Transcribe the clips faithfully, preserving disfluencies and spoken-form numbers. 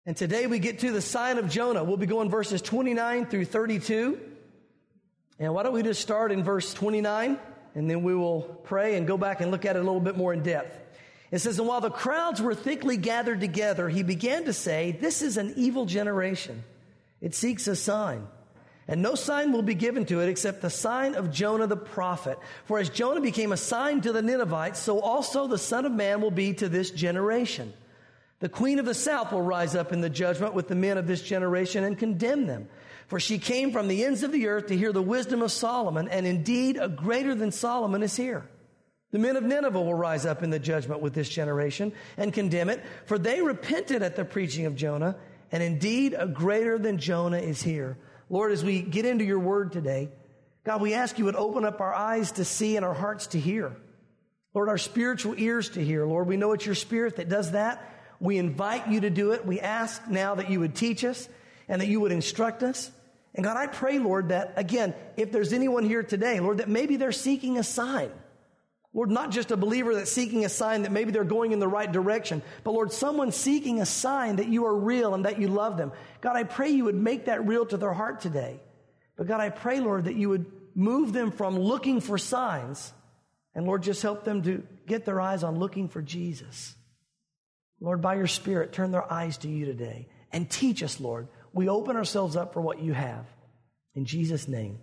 And today we get to the sign of Jonah. We'll be going verses twenty-nine through thirty-two. And why don't we just start in verse twenty-nine, and then we will pray and go back and look at it a little bit more in depth. It says, "And while the crowds were thickly gathered together, he began to say, 'This is an evil generation. It seeks a sign. And no sign will be given to it except the sign of Jonah the prophet. For as Jonah became a sign to the Ninevites, so also the Son of Man will be to this generation. The queen of the south will rise up in the judgment with the men of this generation and condemn them. For she came from the ends of the earth to hear the wisdom of Solomon, and indeed a greater than Solomon is here. The men of Nineveh will rise up in the judgment with this generation and condemn it, for they repented at the preaching of Jonah, and indeed a greater than Jonah is here.'" Lord, as we get into your word today, God, we ask you would open up our eyes to see and our hearts to hear. Lord, our spiritual ears to hear. Lord, we know it's your Spirit that does that. We invite you to do it. We ask now that you would teach us and that you would instruct us. And God, I pray, Lord, that again, if there's anyone here today, Lord, that maybe they're seeking a sign. Lord, not just a believer that's seeking a sign that maybe they're going in the right direction, but Lord, someone seeking a sign that you are real and that you love them. God, I pray you would make that real to their heart today. But God, I pray, Lord, that you would move them from looking for signs and Lord, just help them to get their eyes on looking for Jesus. Lord, by your Spirit, turn their eyes to you today and teach us, Lord. We open ourselves up for what you have. In Jesus' name,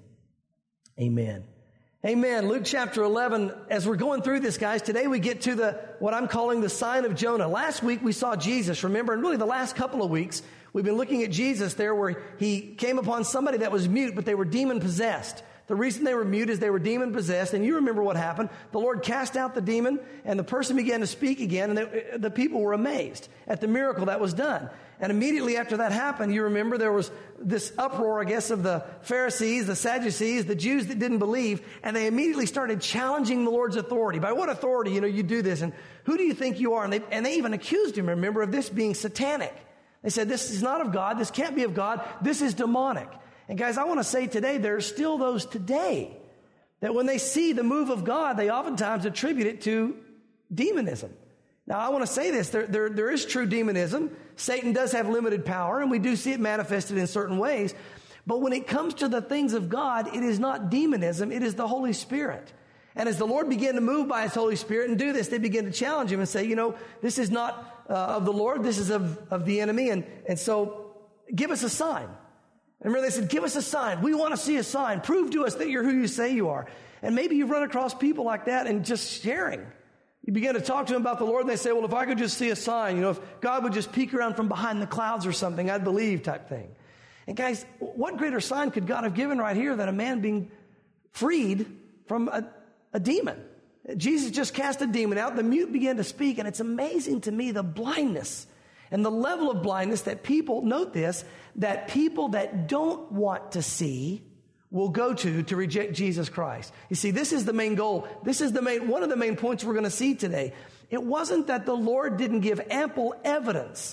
amen. Amen. Luke chapter eleven, as we're going through this, guys, today we get to the, what I'm calling the sign of Jonah. Last week we saw Jesus, remember, and really the last couple of weeks, we've been looking at Jesus there where he came upon somebody that was mute, but they were demon possessed. The reason they were mute is they were demon possessed, and you remember what happened. The Lord cast out the demon, and the person began to speak again, and the, the people were amazed at the miracle that was done. And immediately after that happened, you remember there was this uproar, I guess, of the Pharisees, the Sadducees, the Jews that didn't believe, and they immediately started challenging the Lord's authority. By what authority, you know, you do this, and who do you think you are? And they, and they even accused him, remember, of this being satanic. They said, this is not of God, this can't be of God, this is demonic. And guys, I want to say today, there are still those today that when they see the move of God, they oftentimes attribute it to demonism. Now, I want to say this, there, there, there is true demonism. Satan does have limited power, and we do see it manifested in certain ways. But when it comes to the things of God, it is not demonism, it is the Holy Spirit. And as the Lord began to move by His Holy Spirit and do this, they began to challenge Him and say, you know, this is not uh, of the Lord, this is of, of the enemy. And, and so give us a sign. And remember, they said, give us a sign. We want to see a sign. Prove to us that you're who you say you are. And maybe you've run across people like that and just sharing. You begin to talk to them about the Lord and they say, well, if I could just see a sign, you know, if God would just peek around from behind the clouds or something, I'd believe type thing. And guys, what greater sign could God have given right here than a man being freed from a, a demon? Jesus just cast a demon out. The mute began to speak. And it's amazing to me the blindness and the level of blindness that people, note this, that people that don't want to see will go to to reject Jesus Christ. You see, this is the main goal. This is the main, one of the main points we're going to see today. It wasn't that the Lord didn't give ample evidence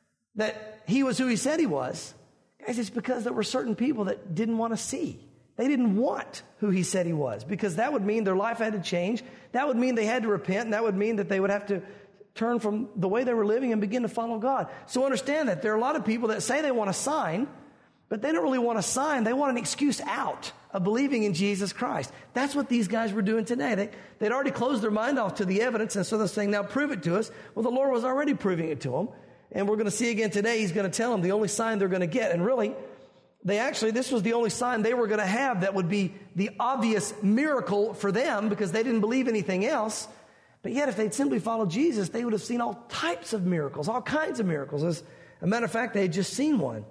that He was who He said He was. Guys, it's because there were certain people that didn't want to see. They didn't want who He said He was, because that would mean their life had to change. That would mean they had to repent, and that would mean that they would have to turn from the way they were living and begin to follow God. So understand that there are a lot of people that say they want a sign, but they don't really want a sign. They want an excuse out of believing in Jesus Christ. That's what these guys were doing today. They, they'd already closed their mind off to the evidence, and so they're saying, now prove it to us. Well, the Lord was already proving it to them, and we're going to see again today, He's going to tell them the only sign they're going to get. And really, they actually, this was the only sign they were going to have that would be the obvious miracle for them, because they didn't believe anything else. But yet, if they'd simply followed Jesus, they would have seen all types of miracles, all kinds of miracles. As a matter of fact, they had just seen one.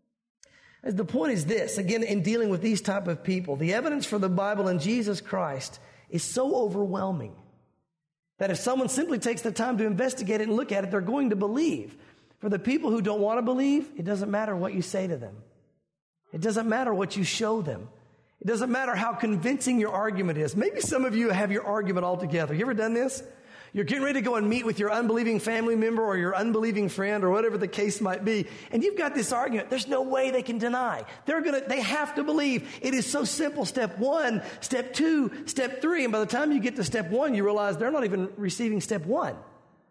As the point is this, again, in dealing with these type of people, the evidence for the Bible and Jesus Christ is so overwhelming that if someone simply takes the time to investigate it and look at it, they're going to believe. For the people who don't want to believe, it doesn't matter what you say to them. It doesn't matter what you show them. It doesn't matter how convincing your argument is. Maybe some of you have your argument all together. You ever done this? You're getting ready to go and meet with your unbelieving family member or your unbelieving friend or whatever the case might be. And you've got this argument. There's no way they can deny. They're going to, they have to believe. It is so simple. Step one, step two, step three. And by the time you get to step one, you realize they're not even receiving step one.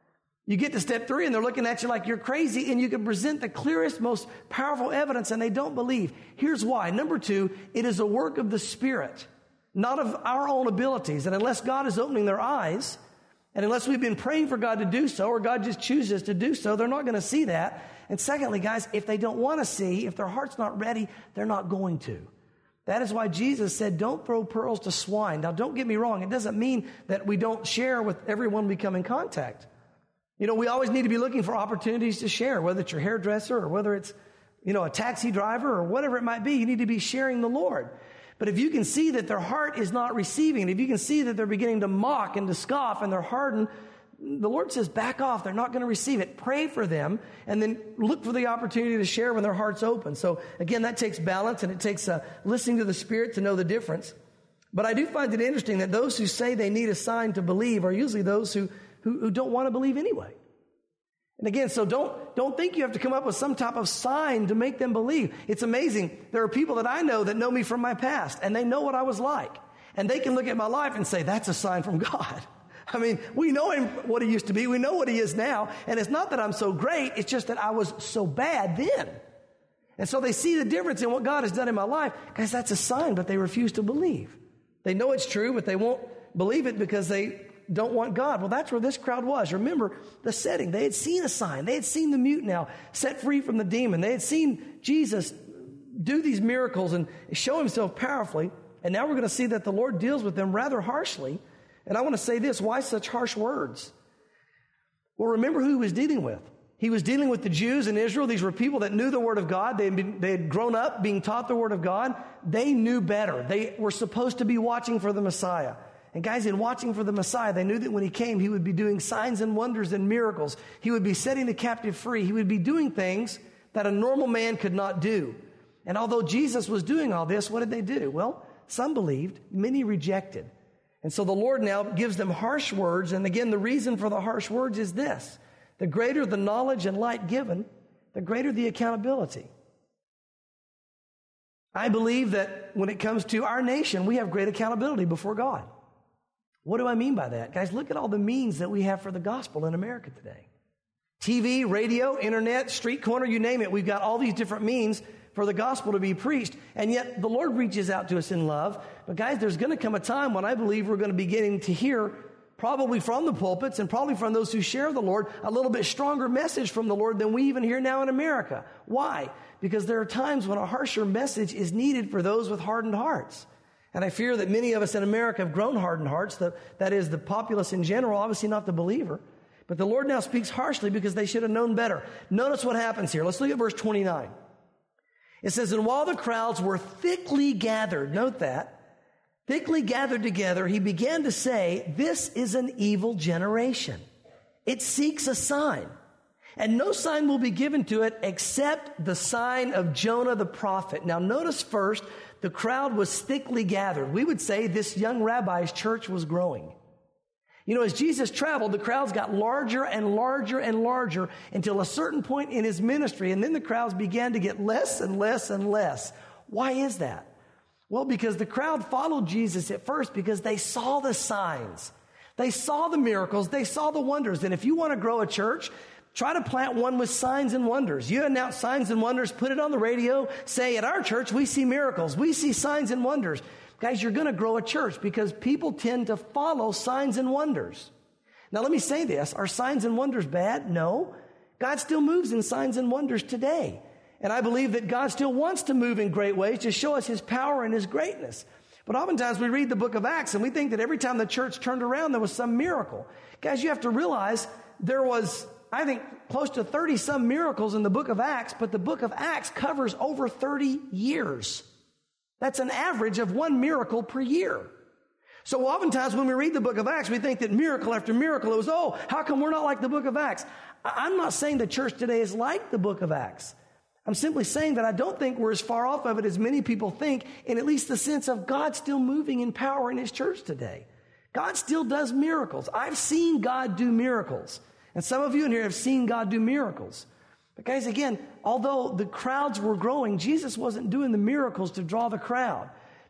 You get to step three and they're looking at you like you're crazy, and you can present the clearest, most powerful evidence and they don't believe. Here's why. Number two, it is a work of the Spirit, not of our own abilities. And unless God is opening their eyes, and unless we've been praying for God to do so, or God just chooses to do so, they're not going to see that. And secondly, guys, if they don't want to see, if their heart's not ready, they're not going to. That is why Jesus said, don't throw pearls to swine. Now, don't get me wrong. It doesn't mean that we don't share with everyone we come in contact. You know, we always need to be looking for opportunities to share, whether it's your hairdresser or whether it's, you know, a taxi driver or whatever it might be. You need to be sharing the Lord. But if you can see that their heart is not receiving, if you can see that they're beginning to mock and to scoff and they're hardened, the Lord says, back off. They're not going to receive it. Pray for them and then look for the opportunity to share when their heart's open. So again, that takes balance, and it takes uh, listening to the Spirit to know the difference. But I do find it interesting that those who say they need a sign to believe are usually those who, who, who don't want to believe anyway. And again, so don't, don't think you have to come up with some type of sign to make them believe. It's amazing. There are people that I know that know me from my past, and they know what I was like. And they can look at my life and say, that's a sign from God. I mean, we know him, what he used to be. We know what he is now. And it's not that I'm so great. It's just that I was so bad then. And so they see the difference in what God has done in my life. Guys, that's a sign, but they refuse to believe. They know it's true, but they won't believe it because they don't want God. Well, that's where this crowd was. Remember the setting. They had seen a sign. They had seen the mute now set free from the demon. They had seen Jesus do these miracles and show himself powerfully. And now we're going to see that the Lord deals with them rather harshly. And I want to say this, why such harsh words? Well, remember who he was dealing with. He was dealing with the Jews in Israel. These were people that knew the Word of God. They had, been, they had grown up being taught the Word of God. They knew better. They were supposed to be watching for the Messiah. And guys, in watching for the Messiah, they knew that when he came, he would be doing signs and wonders and miracles. He would be setting the captive free. He would be doing things that a normal man could not do. And although Jesus was doing all this, what did they do? Well, some believed, many rejected. And so the Lord now gives them harsh words. And again, the reason for the harsh words is this. The greater the knowledge and light given, the greater the accountability. I believe that when it comes to our nation, we have great accountability before God. What do I mean by that? Guys, look at all the means that we have for the gospel in America today. T V, radio, internet, street corner, you name it. We've got all these different means for the gospel to be preached. And yet the Lord reaches out to us in love. But guys, there's going to come a time when I believe we're going to be getting to hear, probably from the pulpits and probably from those who share the Lord, a little bit stronger message from the Lord than we even hear now in America. Why? Because there are times when a harsher message is needed for those with hardened hearts. And I fear that many of us in America have grown hardened hearts. The, that is, the populace in general, obviously not the believer. But the Lord now speaks harshly because they should have known better. Notice what happens here. Let's look at verse twenty-nine. It says, and while the crowds were thickly gathered, note that, thickly gathered together, he began to say, this is an evil generation. It seeks a sign, and no sign will be given to it except the sign of Jonah the prophet. Now notice first, the crowd was thickly gathered. We would say this young rabbi's church was growing. You know, as Jesus traveled, the crowds got larger and larger and larger until a certain point in his ministry, and then the crowds began to get less and less and less. Why is that? Well, because the crowd followed Jesus at first because they saw the signs. They saw the miracles. They saw the wonders. And if you want to grow a church, try to plant one with signs and wonders. You announce signs and wonders, put it on the radio, say, at our church, we see miracles. We see signs and wonders. Guys, you're going to grow a church because people tend to follow signs and wonders. Now, let me say this. Are signs and wonders bad? No. God still moves in signs and wonders today. And I believe that God still wants to move in great ways to show us his power and his greatness. But oftentimes we read the book of Acts and we think that every time the church turned around, there was some miracle. Guys, you have to realize there was, I think, close to thirty some miracles in the book of Acts, but the book of Acts covers over thirty years. That's an average of one miracle per year. So oftentimes when we read the book of Acts, we think that miracle after miracle, it was, oh, how come we're not like the book of Acts? I'm not saying the church today is like the book of Acts. I'm simply saying that I don't think we're as far off of it as many people think, in at least the sense of God still moving in power in his church today. God still does miracles. I've seen God do miracles. And some of you in here have seen God do miracles. But guys, again, although the crowds were growing, Jesus wasn't doing the miracles to draw the crowd.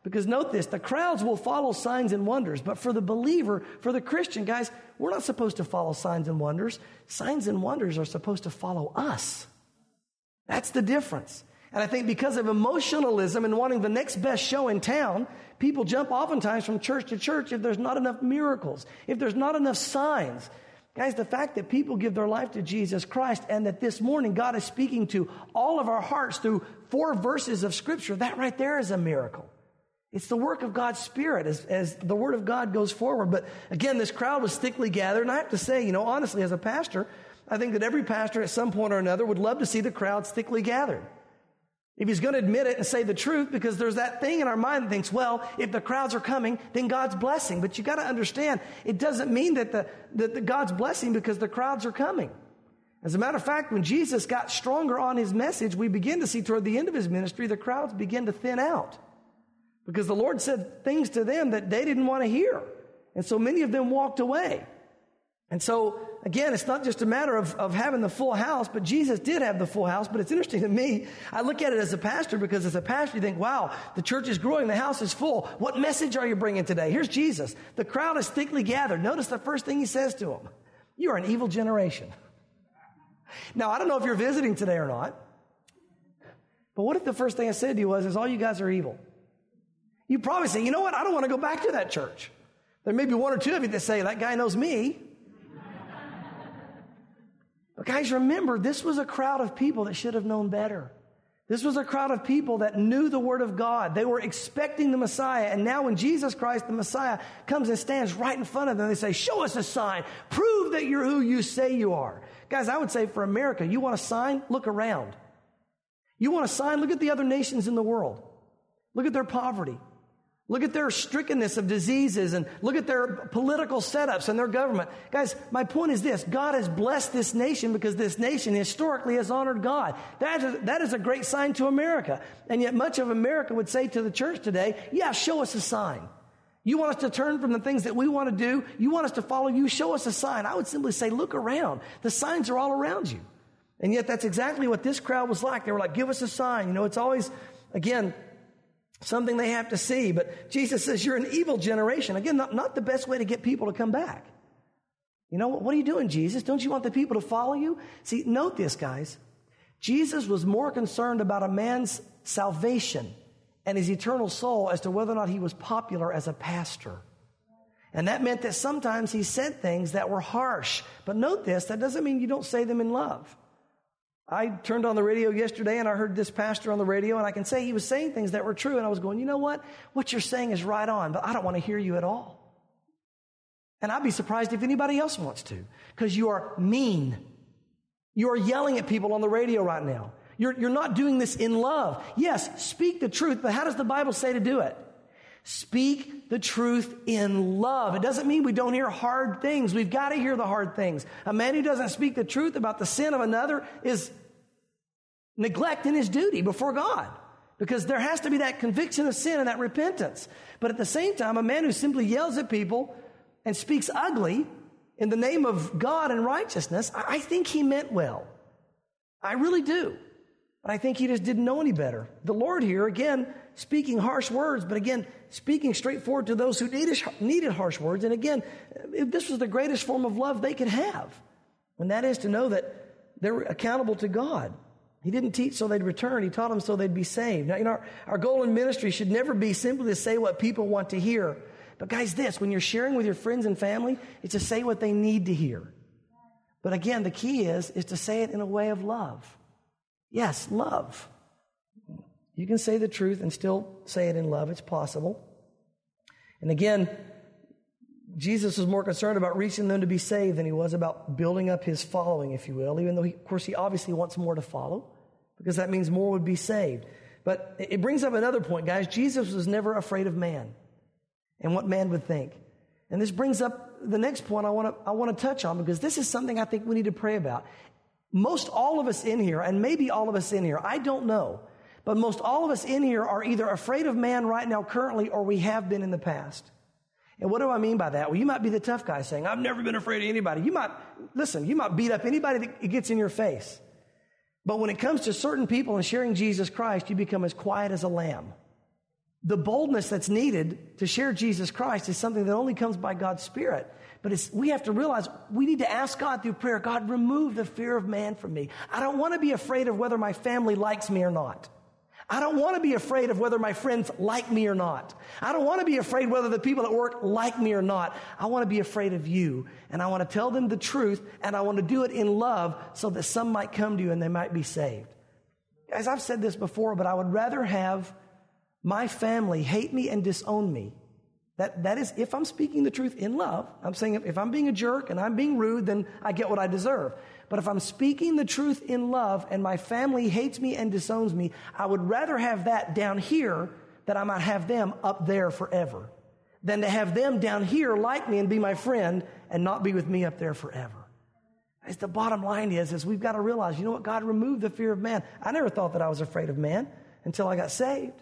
Because note this, the crowds will follow signs and wonders, but for the believer, for the Christian, guys, we're not supposed to follow signs and wonders. Signs and wonders are supposed to follow us. That's the difference. And I think because of emotionalism and wanting the next best show in town, people jump oftentimes from church to church if there's not enough miracles, if there's not enough signs. Guys, the fact that people give their life to Jesus Christ and that this morning God is speaking to all of our hearts through four verses of Scripture, that right there is a miracle. It's the work of God's Spirit as, as the Word of God goes forward. But again, this crowd was thickly gathered. And I have to say, you know, honestly, as a pastor, I think that every pastor at some point or another would love to see the crowds thickly gathered. If he's going to admit it and say the truth, because there's that thing in our mind that thinks, well, if the crowds are coming, then God's blessing. But you got to understand, it doesn't mean that the, that the God's blessing because the crowds are coming. As a matter of fact, when Jesus got stronger on his message, we begin to see toward the end of his ministry, the crowds begin to thin out. Because the Lord said things to them that they didn't want to hear. And so many of them walked away. And so, again, it's not just a matter of, of having the full house, but Jesus did have the full house. But it's interesting to me, I look at it as a pastor, because as a pastor you think, wow, the church is growing, the house is full. What message are you bringing today? Here's Jesus. The crowd is thickly gathered. Notice the first thing he says to them. You are an evil generation. Now, I don't know if you're visiting today or not, but what if the first thing I said to you was, is all you guys are evil? You probably say, you know what? I don't want to go back to that church. There may be one or two of you that say, that guy knows me. But guys, remember, this was a crowd of people that should have known better. This was a crowd of people that knew the Word of God. They were expecting the Messiah. And now when Jesus Christ, the Messiah, comes and stands right in front of them, they say, show us a sign. Prove that you're who you say you are. Guys, I would say for America, you want a sign? Look around. You want a sign? Look at the other nations in the world. Look at their poverty. Look at their strickenness of diseases, and look at their political setups and their government. Guys, my point is this. God has blessed this nation because this nation historically has honored God. That is, that is a great sign to America. And yet much of America would say to the church today, yeah, show us a sign. You want us to turn from the things that we want to do? You want us to follow you? Show us a sign. I would simply say, look around. The signs are all around you. And yet that's exactly what this crowd was like. They were like, give us a sign. You know, it's always, again, something they have to see. But Jesus says, you're an evil generation. Again, not, not the best way to get people to come back. You know, what are you doing, Jesus? Don't you want the people to follow you? See, note this, guys. Jesus was more concerned about a man's salvation and his eternal soul as to whether or not he was popular as a pastor. And that meant that sometimes he said things that were harsh. But note this, that doesn't mean you don't say them in love. I turned on the radio yesterday and I heard this pastor on the radio, and I can say he was saying things that were true. And I was going, you know what? What you're saying is right on, but I don't want to hear you at all. And I'd be surprised if anybody else wants to, because you are mean. You are yelling at people on the radio right now. You're, you're not doing this in love. Yes, speak the truth, but how does the Bible say to do it? Speak the truth in love. It doesn't mean we don't hear hard things. We've got to hear the hard things. A man who doesn't speak the truth about the sin of another is neglecting his duty before God, because there has to be that conviction of sin and that repentance. But at the same time, a man who simply yells at people and speaks ugly in the name of God and righteousness, I think he meant well. I really do. But I think he just didn't know any better. The Lord here, again, speaking harsh words, but again, speaking straightforward to those who needed, needed harsh words. And again, this was the greatest form of love they could have. And that is to know that they're accountable to God. He didn't teach so they'd return. He taught them so they'd be saved. Now, you know, our, our goal in ministry should never be simply to say what people want to hear. But guys, this, when you're sharing with your friends and family, it's to say what they need to hear. But again, the key is, is to say it in a way of love. Yes, love. You can say the truth and still say it in love. It's possible. And again, Jesus was more concerned about reaching them to be saved than he was about building up his following, if you will, even though, he, of course, he obviously wants more to follow, because that means more would be saved. But it brings up another point, guys. Jesus was never afraid of man and what man would think. And this brings up the next point I want to I want to touch on, because this is something I think we need to pray about. Most all of us in here, and maybe all of us in here, I don't know, but most all of us in here are either afraid of man right now currently, or we have been in the past. And what do I mean by that? Well, you might be the tough guy saying, I've never been afraid of anybody. You might, listen, you might beat up anybody that gets in your face. But when it comes to certain people and sharing Jesus Christ, you become as quiet as a lamb. the boldness that's needed to share Jesus Christ is something that only comes by God's Spirit. But it's, we have to realize we need to ask God through prayer, God, remove the fear of man from me. I don't want to be afraid of whether my family likes me or not. I don't want to be afraid of whether my friends like me or not. I don't want to be afraid whether the people at work like me or not. I want to be afraid of you, and I want to tell them the truth, and I want to do it in love so that some might come to you and they might be saved. Guys, I've said this before, but I would rather have my family hate me and disown me. That, that is, if I'm speaking the truth in love, I'm saying if, if I'm being a jerk and I'm being rude, then I get what I deserve. But if I'm speaking the truth in love and my family hates me and disowns me, I would rather have that down here that I might have them up there forever than to have them down here like me and be my friend and not be with me up there forever. As the bottom line is, is we've got to realize, you know what? God removed the fear of man. I never thought that I was afraid of man until I got saved.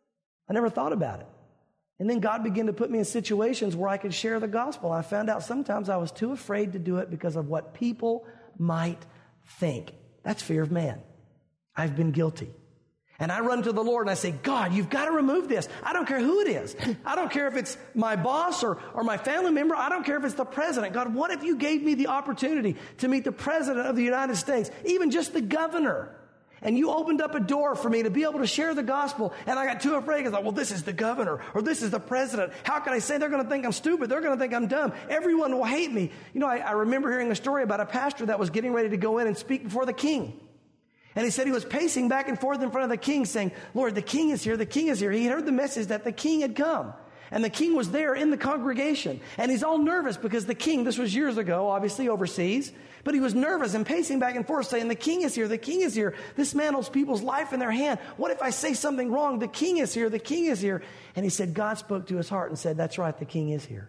I never thought about it. And then God began to put me in situations where I could share the gospel. I found out sometimes I was too afraid to do it because of what people might think. That's fear of man. I've been guilty. And I run to the Lord and I say, God, you've got to remove this. I don't care who it is. I don't care if it's my boss or, or my family member. I don't care if it's the president. God, what if you gave me the opportunity to meet the president of the United States, even just the governor? And you opened up a door for me to be able to share the gospel. And I got too afraid because I thought, well, this is the governor or this is the president. How can I say? They're going to think I'm stupid. They're going to think I'm dumb. Everyone will hate me. You know, I, I remember hearing a story about a pastor that was getting ready to go in and speak before the king. And he said he was pacing back and forth in front of the king saying, Lord, the king is here. The king is here. He heard the message that the king had come. And the king was there in the congregation. And he's all nervous because the king, this was years ago, obviously overseas, but he was nervous and pacing back and forth saying, the king is here, the king is here. This man holds people's life in their hand. What if I say something wrong? The king is here, the king is here. And he said, God spoke to his heart and said, that's right, the king is here.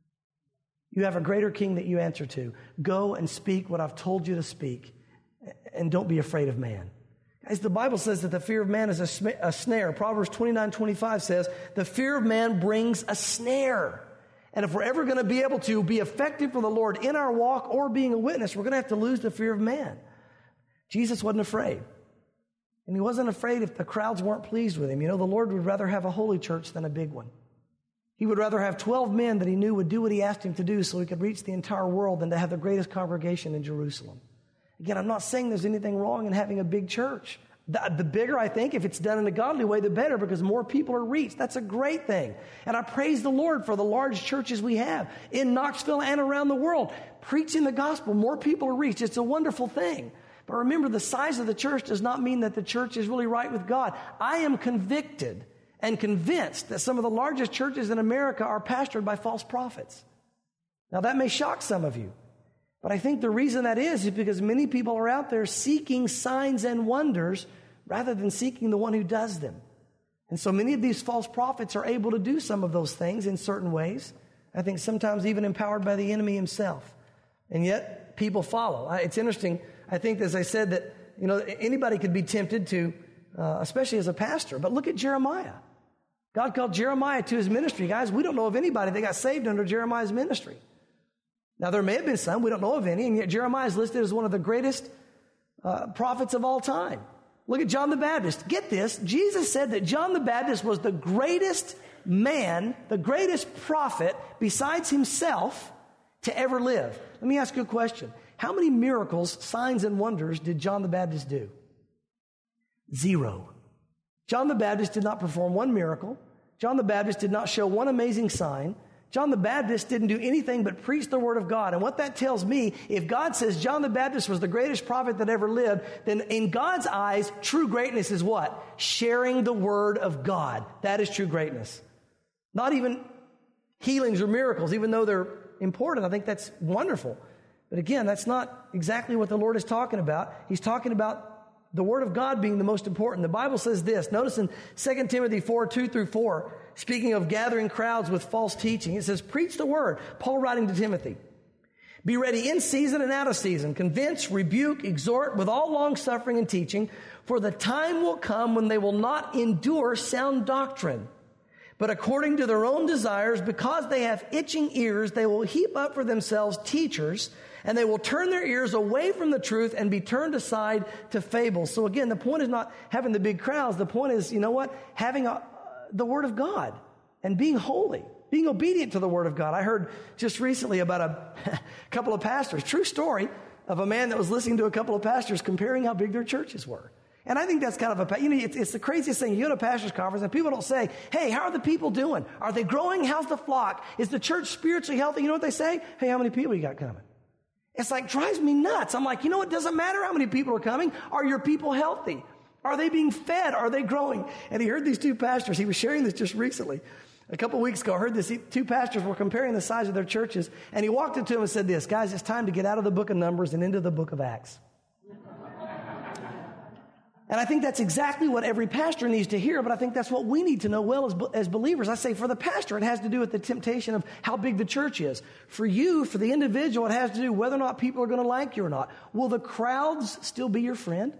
You have a greater king that you answer to. Go and speak what I've told you to speak. And don't be afraid of man. Guys, the Bible says that the fear of man is a, sm- a snare. Proverbs twenty-nine twenty-five says, the fear of man brings a snare. And if we're ever going to be able to be effective for the Lord in our walk or being a witness, we're going to have to lose the fear of man. Jesus wasn't afraid. And he wasn't afraid if the crowds weren't pleased with him. You know, the Lord would rather have a holy church than a big one. He would rather have twelve men that he knew would do what he asked him to do so he could reach the entire world than to have the greatest congregation in Jerusalem. Again, I'm not saying there's anything wrong in having a big church. The, the bigger, I think, if it's done in a godly way, the better, because more people are reached. That's a great thing. And I praise the Lord for the large churches we have in Knoxville and around the world. Preaching the gospel, more people are reached. It's a wonderful thing. But remember, the size of the church does not mean that the church is really right with God. I am convicted and convinced that some of the largest churches in America are pastored by false prophets. Now, that may shock some of you. But I think the reason that is is because many people are out there seeking signs and wonders rather than seeking the one who does them. And so many of these false prophets are able to do some of those things in certain ways. I think sometimes even empowered by the enemy himself. And yet people follow. It's interesting. I think, as I said, that, you know, anybody could be tempted to, uh, especially as a pastor. But look at Jeremiah. God called Jeremiah to his ministry. Guys, we don't know of anybody that got saved under Jeremiah's ministry. Now, there may have been some. We don't know of any. And yet Jeremiah is listed as one of the greatest uh, prophets of all time. Look at John the Baptist. Get this. Jesus said that John the Baptist was the greatest man, the greatest prophet besides himself to ever live. Let me ask you a question. How many miracles, signs, and wonders did John the Baptist do? Zero. John the Baptist did not perform one miracle. John the Baptist did not show one amazing sign. John the Baptist didn't do anything but preach the word of God. And what that tells me, if God says John the Baptist was the greatest prophet that ever lived, then in God's eyes, true greatness is what? Sharing the word of God. That is true greatness. Not even healings or miracles, even though they're important. I think that's wonderful. But again, that's not exactly what the Lord is talking about. He's talking about the word of God being the most important. The Bible says this. Notice in Second Timothy four, two through four, speaking of gathering crowds with false teaching, it says, preach the word. Paul writing to Timothy. Be ready in season and out of season. Convince, rebuke, exhort with all long suffering and teaching. For the time will come when they will not endure sound doctrine. But according to their own desires, because they have itching ears, they will heap up for themselves teachers, and they will turn their ears away from the truth and be turned aside to fables. So again, the point is not having the big crowds. The point is, you know what? Having a, the Word of God and being holy, being obedient to the Word of God. I heard just recently about a couple of pastors, true story, of a man that was listening to a couple of pastors comparing how big their churches were. And I think that's kind of a, you know, it's, it's the craziest thing. You go to a pastor's conference and people don't say, hey, how are the people doing? Are they growing? How's the flock? Is the church spiritually healthy? You know what they say? Hey, how many people you got coming? It's like, drives me nuts. I'm like, you know, it doesn't matter how many people are coming. Are your people healthy? Are they being fed? Are they growing? And he heard these two pastors. He was sharing this just recently. A couple of weeks ago, I heard this. Two pastors were comparing the size of their churches. And he walked up to them and said this, guys, it's time to get out of the book of Numbers and into the book of Acts. And I think that's exactly what every pastor needs to hear, but I think that's what we need to know well as, as believers. I say for the pastor, it has to do with the temptation of how big the church is. For you, for the individual, it has to do whether or not people are going to like you or not. Will the crowds still be your friend?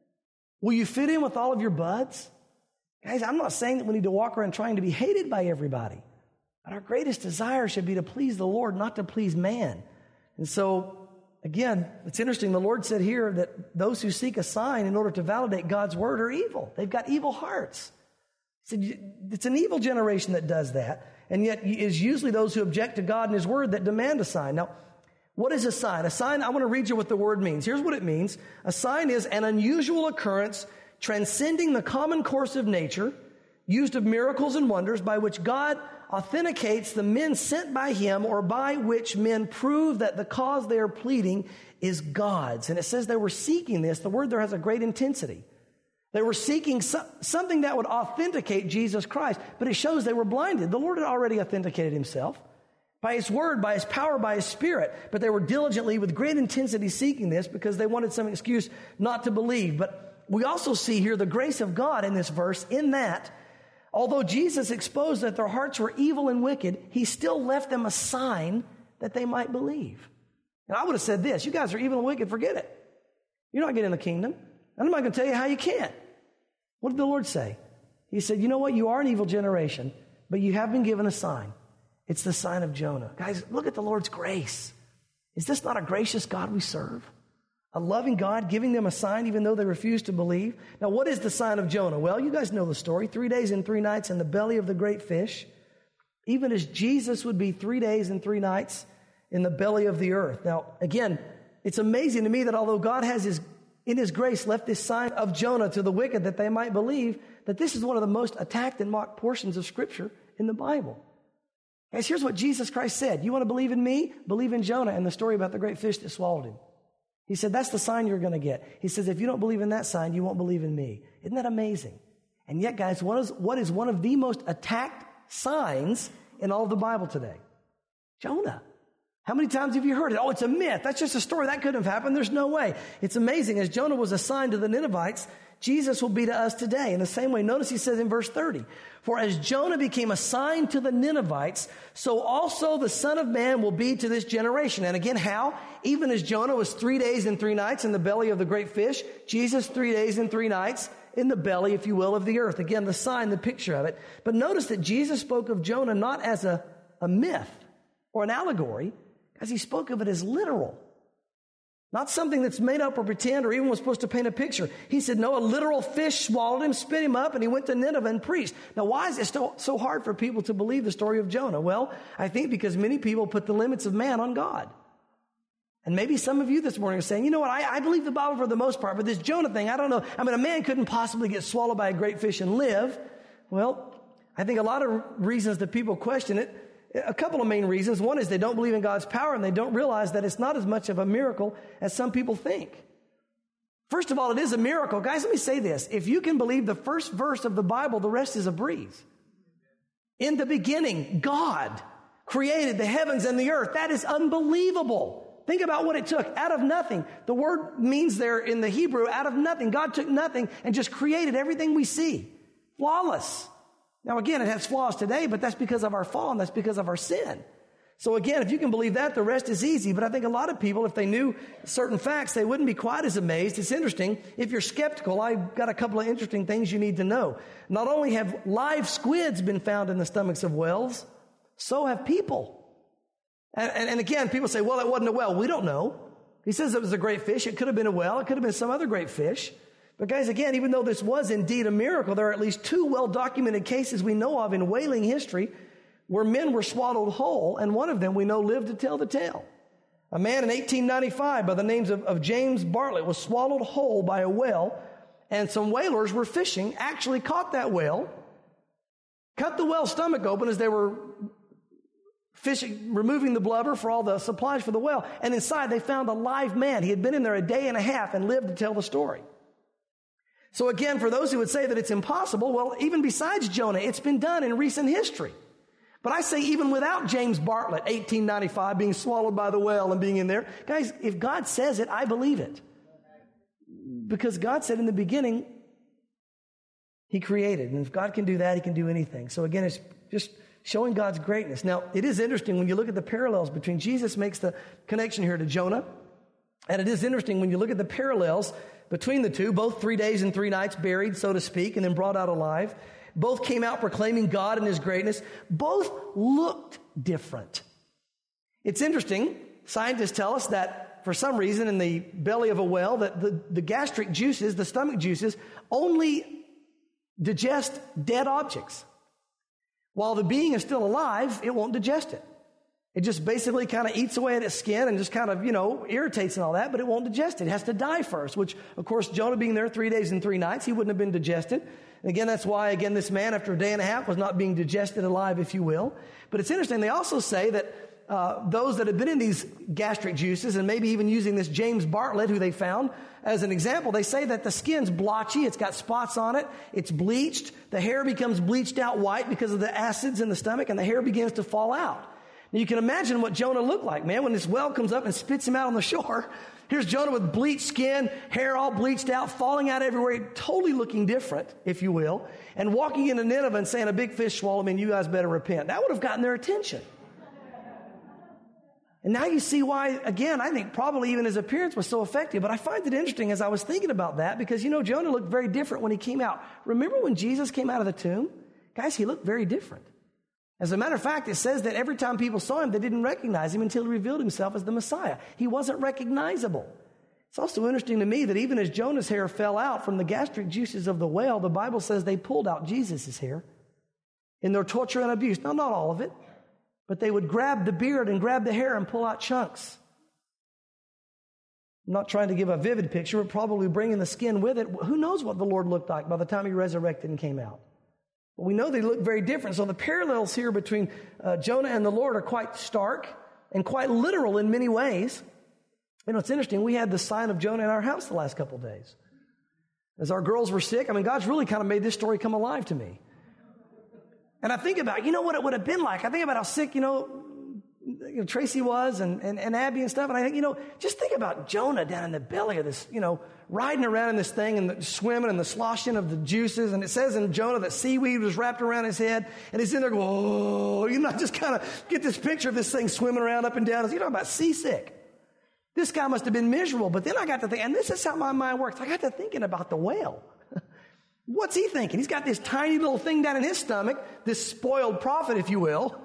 Will you fit in with all of your buds? Guys, I'm not saying that we need to walk around trying to be hated by everybody, but our greatest desire should be to please the Lord, not to please man. And so, again, it's interesting. The Lord said here that those who seek a sign in order to validate God's word are evil. They've got evil hearts. He said it's an evil generation that does that. And yet it is usually those who object to God and his word that demand a sign. Now, what is a sign? A sign, I want to read you what the word means. Here's what it means. A sign is an unusual occurrence transcending the common course of nature, used of miracles and wonders by which God authenticates the men sent by him, or by which men prove that the cause they are pleading is God's. And it says they were seeking this. The word there has a great intensity. They were seeking so- something that would authenticate Jesus Christ, but it shows they were blinded. The Lord had already authenticated himself by his word, by his power, by his spirit, but they were diligently with great intensity seeking this because they wanted some excuse not to believe. But we also see here the grace of God in this verse, in that although Jesus exposed that their hearts were evil and wicked, he still left them a sign that they might believe. And I would have said this, you guys are evil and wicked, forget it. You're not getting the kingdom. I'm not going to tell you how you can't. What did the Lord say? He said, you know what? You are an evil generation, but you have been given a sign. It's the sign of Jonah. Guys, look at the Lord's grace. Is this not a gracious God we serve? A loving God giving them a sign even though they refuse to believe. Now, what is the sign of Jonah? Well, you guys know the story. Three days and three nights in the belly of the great fish. Even as Jesus would be three days and three nights in the belly of the earth. Now, again, it's amazing to me that although God has his, in his grace, left this sign of Jonah to the wicked that they might believe, that this is one of the most attacked and mocked portions of Scripture in the Bible. Guys, here's what Jesus Christ said. You want to believe in me? Believe in Jonah and the story about the great fish that swallowed him. He said, that's the sign you're going to get. He says, if you don't believe in that sign, you won't believe in me. Isn't that amazing? And yet, guys, what is, what is one of the most attacked signs in all of the Bible today? Jonah. How many times have you heard it? Oh, it's a myth. That's just a story. That couldn't have happened. There's no way. It's amazing. As Jonah was a sign to the Ninevites, Jesus will be to us today. In the same way, notice he says in verse thirty, for as Jonah became a sign to the Ninevites, so also the Son of Man will be to this generation. And again, how? Even as Jonah was three days and three nights in the belly of the great fish, Jesus three days and three nights in the belly, if you will, of the earth. Again, the sign, the picture of it. But notice that Jesus spoke of Jonah not as a, a myth or an allegory, as he spoke of it as literal. Not something that's made up or pretend or even was supposed to paint a picture. He said, no, a literal fish swallowed him, spit him up, and he went to Nineveh and preached. Now, why is it still so hard for people to believe the story of Jonah? Well, I think because many people put the limits of man on God. And maybe some of you this morning are saying, you know what, I, I believe the Bible for the most part, but this Jonah thing, I don't know. I mean, a man couldn't possibly get swallowed by a great fish and live. Well, I think a lot of reasons that people question it. A couple of main reasons. One is they don't believe in God's power and they don't realize that it's not as much of a miracle as some people think. First of all, it is a miracle. Guys, let me say this. If you can believe the first verse of the Bible, the rest is a breeze. In the beginning, God created the heavens and the earth. That is unbelievable. Think about what it took. Out of nothing. The word means there in the Hebrew, out of nothing. God took nothing and just created everything we see. Flawless. Now, again, it has flaws today, but that's because of our fall and that's because of our sin. So again, if you can believe that, the rest is easy. But I think a lot of people, if they knew certain facts, they wouldn't be quite as amazed. It's interesting. If you're skeptical, I've got a couple of interesting things you need to know. Not only have live squids been found in the stomachs of whales, so have people. And, and, and again, people say, well, it wasn't a whale. We don't know. He says it was a great fish. It could have been a whale. It could have been some other great fish. But guys, again, even though this was indeed a miracle, there are at least two well-documented cases we know of in whaling history where men were swallowed whole, and one of them we know lived to tell the tale. A man in eighteen ninety-five by the names of, of James Bartlett was swallowed whole by a whale, and some whalers were fishing, actually caught that whale, cut the whale's stomach open as they were fishing, removing the blubber for all the supplies for the whale, and inside they found a live man. He had been in there a day and a half and lived to tell the story. So again, for those who would say that it's impossible, well, even besides Jonah, it's been done in recent history. But I say even without James Bartlett, eighteen ninety-five, being swallowed by the whale and being in there, guys, if God says it, I believe it. Because God said in the beginning, He created. And if God can do that, He can do anything. So again, it's just showing God's greatness. Now, it is interesting when you look at the parallels between, Jesus makes the connection here to Jonah. And it is interesting when you look at the parallels between the two, both three days and three nights buried, so to speak, and then brought out alive. Both came out proclaiming God and His greatness. Both looked different. It's interesting. Scientists tell us that for some reason in the belly of a whale, that the, the gastric juices, the stomach juices, only digest dead objects. While the being is still alive, it won't digest it. It just basically kind of eats away at its skin and just kind of, you know, irritates and all that, but it won't digest it. It has to die first, which, of course, Jonah being there three days and three nights, he wouldn't have been digested. And again, that's why, again, this man, after a day and a half, was not being digested alive, if you will. But it's interesting. They also say that uh, those that have been in these gastric juices, and maybe even using this James Bartlett, who they found as an example, they say that the skin's blotchy, it's got spots on it, it's bleached, the hair becomes bleached out white because of the acids in the stomach, and the hair begins to fall out. Now, you can imagine what Jonah looked like, man, when this whale comes up and spits him out on the shore. Here's Jonah with bleached skin, hair all bleached out, falling out everywhere, totally looking different, if you will, and walking into Nineveh and saying, a big fish swallowed me and you guys better repent. That would have gotten their attention. And now you see why, again, I think probably even his appearance was so effective. But I find it interesting as I was thinking about that because, you know, Jonah looked very different when he came out. Remember when Jesus came out of the tomb? Guys, he looked very different. As a matter of fact, it says that every time people saw him, they didn't recognize him until he revealed himself as the Messiah. He wasn't recognizable. It's also interesting to me that even as Jonah's hair fell out from the gastric juices of the whale, the Bible says they pulled out Jesus' hair in their torture and abuse. Now, not all of it, but they would grab the beard and grab the hair and pull out chunks. I'm not trying to give a vivid picture, but probably bringing the skin with it. Who knows what the Lord looked like by the time He resurrected and came out? But we know they look very different. So the parallels here between uh, Jonah and the Lord are quite stark and quite literal in many ways. You know, it's interesting. We had the sign of Jonah in our house the last couple of days. As our girls were sick, I mean, God's really kind of made this story come alive to me. And I think about, you know what it would have been like. I think about how sick, you know, you know Tracy was and, and, and Abby and stuff. And I think, you know, just think about Jonah down in the belly of this, you know, riding around in this thing and the, swimming and the sloshing of the juices. And it says in Jonah that seaweed was wrapped around his head. And he's in there going, oh, you know, just kind of get this picture of this thing swimming around up and down. You're talking about seasick. This guy must have been miserable. But then I got to think, and this is how my mind works. I got to thinking about the whale. What's he thinking? He's got this tiny little thing down in his stomach, this spoiled prophet, if you will.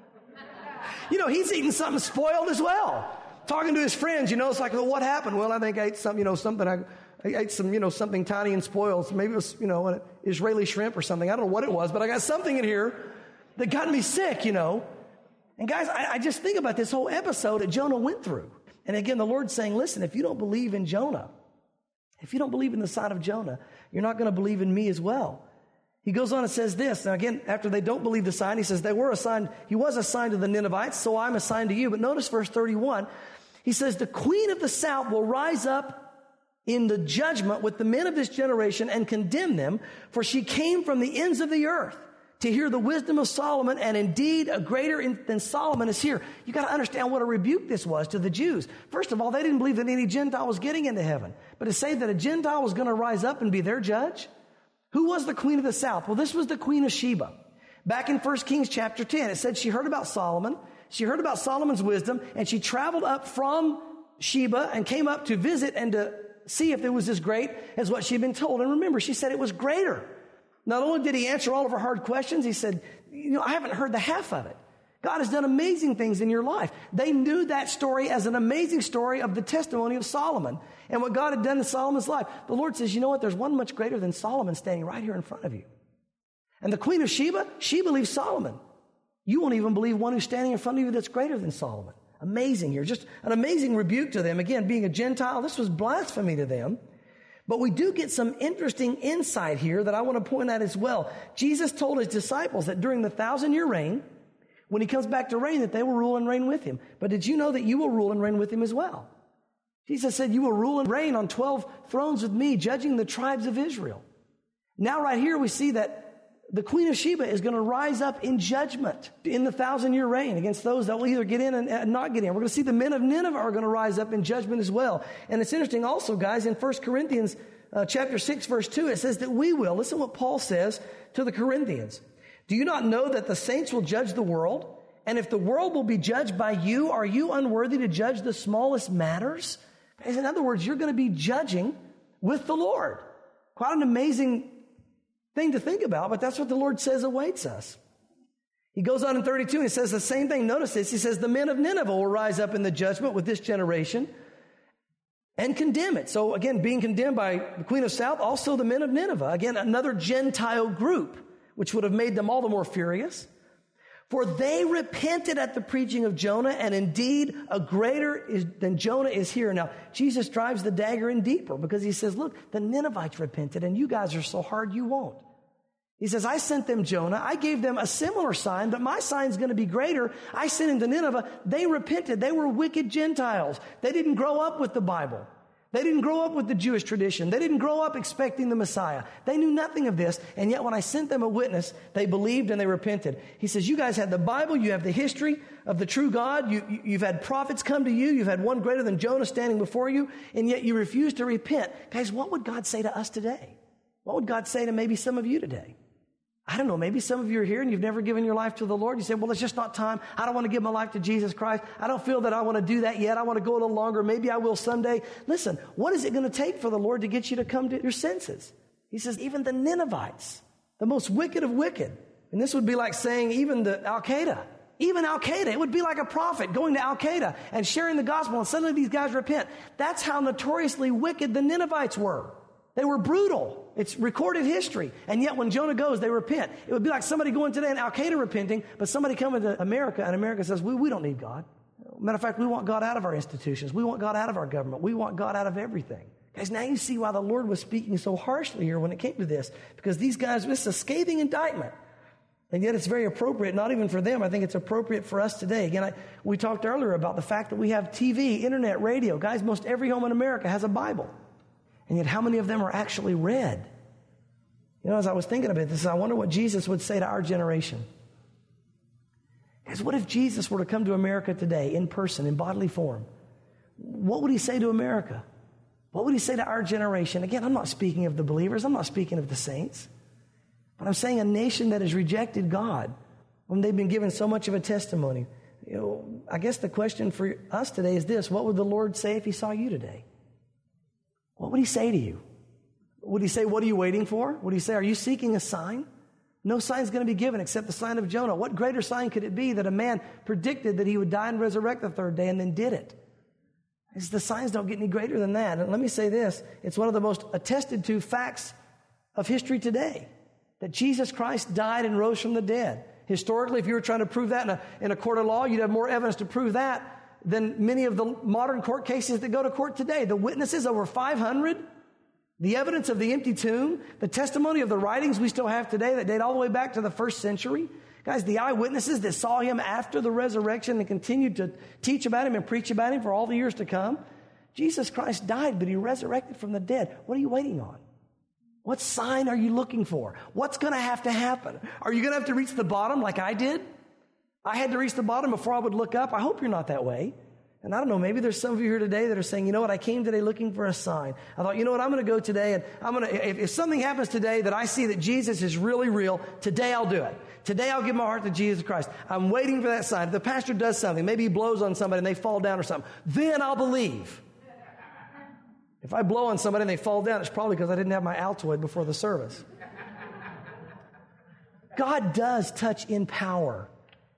You know, he's eating something spoiled as well. Talking to his friends, you know, it's like, well, what happened? Well, I think I ate some, you know, something, I, I ate some, you know, something tiny and spoiled. So maybe it was, you know, an Israeli shrimp or something. I don't know what it was, but I got something in here that got me sick, you know. And guys, I, I just think about this whole episode that Jonah went through. And again, the Lord's saying, listen, if you don't believe in Jonah, if you don't believe in the sign of Jonah, you're not going to believe in me as well. He goes on and says this. Now again, after they don't believe the sign, he says they were assigned, he was assigned to the Ninevites, so I'm assigned to you. But notice verse thirty-one. He says, the queen of the south will rise up in the judgment with the men of this generation and condemn them, for she came from the ends of the earth to hear the wisdom of Solomon, and indeed a greater in, than Solomon is here. You got to understand what a rebuke this was to the Jews. First of all, they didn't believe that any Gentile was getting into heaven. But to say that a Gentile was going to rise up and be their judge? Who was the queen of the south? Well, this was the queen of Sheba. Back in First Kings chapter ten, it said she heard about Solomon. She heard about Solomon's wisdom, and she traveled up from Sheba and came up to visit and to see if it was as great as what she'd been told. And remember, she said it was greater. Not only did he answer all of her hard questions, he said, you know, I haven't heard the half of it. God has done amazing things in your life. They knew that story as an amazing story of the testimony of Solomon and what God had done in Solomon's life. The Lord says, you know what? There's one much greater than Solomon standing right here in front of you. And the Queen of Sheba, she believes Solomon. You won't even believe one who's standing in front of you that's greater than Solomon. Amazing here. Just an amazing rebuke to them. Again, being a Gentile, this was blasphemy to them. But we do get some interesting insight here that I want to point out as well. Jesus told his disciples that during the thousand-year reign, when he comes back to reign, that they will rule and reign with him. But did you know that you will rule and reign with him as well? Jesus said, you will rule and reign on twelve thrones with me, judging the tribes of Israel. Now right here we see that the Queen of Sheba is going to rise up in judgment in the thousand-year reign against those that will either get in and not get in. We're going to see the men of Nineveh are going to rise up in judgment as well. And it's interesting also, guys, in First Corinthians uh, chapter six, verse two, it says that we will. Listen what Paul says to the Corinthians. Do you not know that the saints will judge the world? And if the world will be judged by you, are you unworthy to judge the smallest matters? In other words, you're going to be judging with the Lord. Quite an amazing thing to think about, but that's what the Lord says awaits us. He goes on in thirty-two and he says the same thing. Notice this. He says, the men of Nineveh will rise up in the judgment with this generation and condemn it. So again, being condemned by the Queen of South, also the men of Nineveh. Again, another Gentile group, which would have made them all the more furious. For they repented at the preaching of Jonah, and indeed a greater is, than Jonah is here. Now, Jesus drives the dagger in deeper because he says, look, the Ninevites repented, and you guys are so hard you won't. He says, I sent them Jonah. I gave them a similar sign, but my sign's going to be greater. I sent him to Nineveh. They repented. They were wicked Gentiles. They didn't grow up with the Bible. They didn't grow up with the Jewish tradition. They didn't grow up expecting the Messiah. They knew nothing of this. And yet when I sent them a witness, they believed and they repented. He says, you guys had the Bible. You have the history of the true God. You, you, you've had prophets come to you. You've had one greater than Jonah standing before you. And yet you refuse to repent. Guys, what would God say to us today? What would God say to maybe some of you today? I don't know, maybe some of you are here and you've never given your life to the Lord. You say, well, it's just not time. I don't want to give my life to Jesus Christ. I don't feel that I want to do that yet. I want to go a little longer. Maybe I will someday. Listen, what is it going to take for the Lord to get you to come to your senses? He says, even the Ninevites, the most wicked of wicked. And this would be like saying even the Al-Qaeda. Even Al-Qaeda, it would be like a prophet going to Al-Qaeda and sharing the gospel, and suddenly these guys repent. That's how notoriously wicked the Ninevites were. They were brutal. It's recorded history. And yet when Jonah goes, they repent. It would be like somebody going today and Al-Qaeda repenting, but somebody coming to America and America says, we, we don't need God. Matter of fact, we want God out of our institutions. We want God out of our government. We want God out of everything. Guys, now you see why the Lord was speaking so harshly here when it came to this. Because these guys, this is a scathing indictment. And yet it's very appropriate, not even for them. I think it's appropriate for us today. Again, I, we talked earlier about the fact that we have T V, internet, radio. Guys, most every home in America has a Bible. And yet how many of them are actually read? You know, as I was thinking about this, I wonder what Jesus would say to our generation. Because what if Jesus were to come to America today in person, in bodily form? What would he say to America? What would he say to our generation? Again, I'm not speaking of the believers. I'm not speaking of the saints. But I'm saying a nation that has rejected God when they've been given so much of a testimony. You know, I guess the question for us today is this. What would the Lord say if he saw you today? What would he say to you? Would he say, what are you waiting for? Would he say, are you seeking a sign? No sign is going to be given except the sign of Jonah. What greater sign could it be that a man predicted that he would die and resurrect the third day and then did it? It's the signs don't get any greater than that. And let me say this. It's one of the most attested to facts of history today, that Jesus Christ died and rose from the dead. Historically, if you were trying to prove that in a, in a court of law, you'd have more evidence to prove that than many of the modern court cases that go to court today. The witnesses, over five hundred, the evidence of the empty tomb, the testimony of the writings we still have today that date all the way back to the first century. Guys, the eyewitnesses that saw him after the resurrection and continued to teach about him and preach about him for all the years to come. Jesus Christ died, but he resurrected from the dead. What are you waiting on? What sign are you looking for? What's going to have to happen? Are you going to have to reach the bottom like I did? I had to reach the bottom before I would look up. I hope you're not that way. And I don't know, maybe there's some of you here today that are saying, you know what, I came today looking for a sign. I thought, you know what, I'm going to go today and I'm going to, if, if something happens today that I see that Jesus is really real, today I'll do it. Today I'll give my heart to Jesus Christ. I'm waiting for that sign. If the pastor does something, maybe he blows on somebody and they fall down or something, then I'll believe. If I blow on somebody and they fall down, it's probably because I didn't have my Altoid before the service. God does touch in power.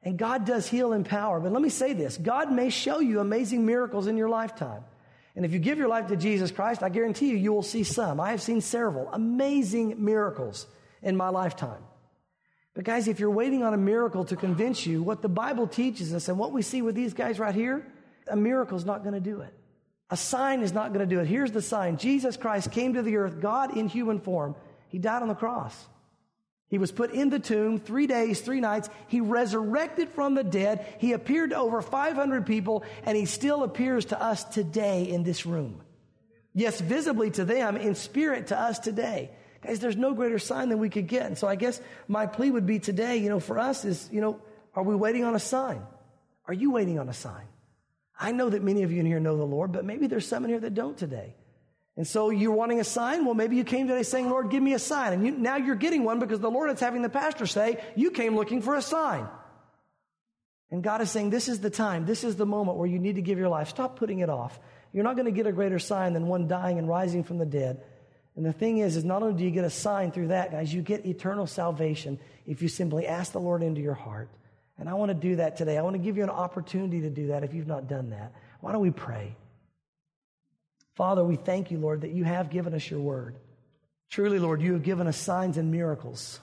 And God does heal and power. But let me say this. God may show you amazing miracles in your lifetime. And if you give your life to Jesus Christ, I guarantee you, you will see some. I have seen several amazing miracles in my lifetime. But guys, if you're waiting on a miracle to convince you, what the Bible teaches us and what we see with these guys right here, a miracle is not going to do it. A sign is not going to do it. Here's the sign. Jesus Christ came to the earth, God in human form. He died on the cross. He was put in the tomb three days, three nights. He resurrected from the dead. He appeared to over five hundred people, and he still appears to us today in this room. Yes, visibly to them, in spirit to us today. Guys, there's no greater sign than we could get. And so I guess my plea would be today, you know, for us is, you know, are we waiting on a sign? Are you waiting on a sign? I know that many of you in here know the Lord, but maybe there's some in here that don't today. And so you're wanting a sign? Well, maybe you came today saying, Lord, give me a sign. And you, now you're getting one because the Lord is having the pastor say, you came looking for a sign. And God is saying, this is the time. This is the moment where you need to give your life. Stop putting it off. You're not going to get a greater sign than one dying and rising from the dead. And the thing is, is not only do you get a sign through that, guys, you get eternal salvation if you simply ask the Lord into your heart. And I want to do that today. I want to give you an opportunity to do that if you've not done that. Why don't we pray? Father, we thank you, Lord, that you have given us your word. Truly, Lord, you have given us signs and miracles.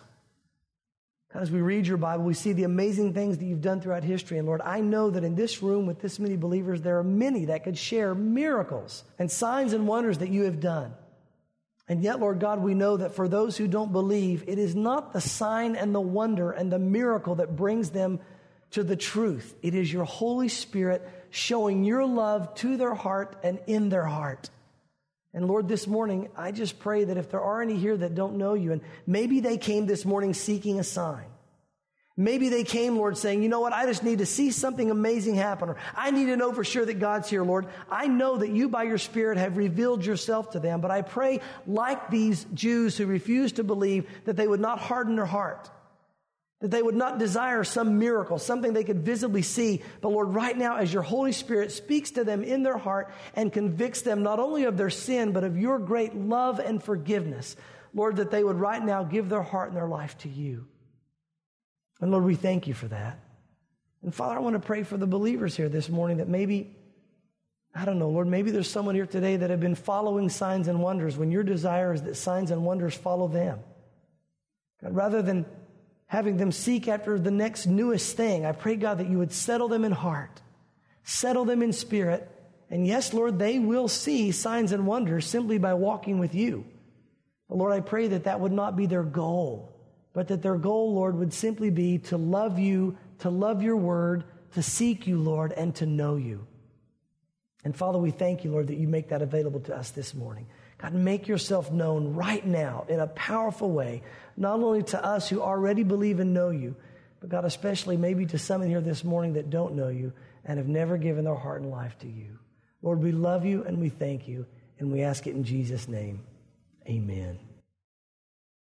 As we read your Bible, we see the amazing things that you've done throughout history. And Lord, I know that in this room with this many believers, there are many that could share miracles and signs and wonders that you have done. And yet, Lord God, we know that for those who don't believe, it is not the sign and the wonder and the miracle that brings them to the truth. It is your Holy Spirit showing your love to their heart and in their heart. And Lord, this morning, I just pray that if there are any here that don't know you, and maybe they came this morning seeking a sign. Maybe they came, Lord, saying, you know what, I just need to see something amazing happen, or I need to know for sure that God's here, Lord. I know that you, by your Spirit, have revealed yourself to them, but I pray, like these Jews who refused to believe, that they would not harden their heart, that they would not desire some miracle, something they could visibly see. But Lord, right now, as your Holy Spirit speaks to them in their heart and convicts them not only of their sin, but of your great love and forgiveness, Lord, that they would right now give their heart and their life to you. And Lord, we thank you for that. And Father, I want to pray for the believers here this morning that maybe, I don't know, Lord, maybe there's someone here today that have been following signs and wonders when your desire is that signs and wonders follow them. God, rather than having them seek after the next newest thing, I pray, God, that you would settle them in heart, settle them in spirit. And yes, Lord, they will see signs and wonders simply by walking with you. But Lord, I pray that that would not be their goal, but that their goal, Lord, would simply be to love you, to love your word, to seek you, Lord, and to know you. And Father, we thank you, Lord, that you make that available to us this morning. God, make yourself known right now in a powerful way, not only to us who already believe and know you, but God, especially maybe to some in here this morning that don't know you and have never given their heart and life to you. Lord, we love you and we thank you, and we ask it in Jesus' name. Amen.